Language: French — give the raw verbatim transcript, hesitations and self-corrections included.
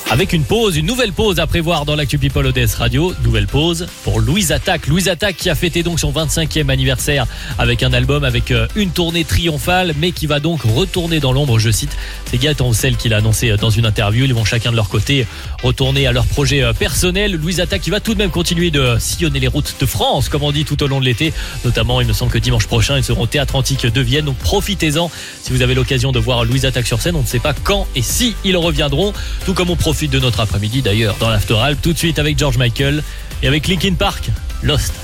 Avec une pause, une nouvelle pause à prévoir dans l'actu People O D S Radio. Nouvelle pause pour Louise Attaque. Louise Attaque qui a fêté donc son vingt-cinquième anniversaire avec un album, avec une tournée triomphale, mais qui va donc retourner dans l'ombre, je cite. C'est Gaëtan Roussel qui l'a annoncé dans une interview. Ils vont chacun de leur côté retourner à leur projet personnel. Louise Attaque qui va tout de même continuer de sillonner les routes de France, comme on dit, tout au long de l'été. Notamment, il me semble que dimanche prochain, ils seront au Théâtre Antique de Vienne. Donc profitez-en si vous avez l'occasion de voir Louise Attaque sur scène. On ne sait pas quand et si ils reviendront. Tout comme on profite de notre après-midi d'ailleurs dans l'After Alp. Tout de suite avec George Michael et avec Linkin Park, Lost.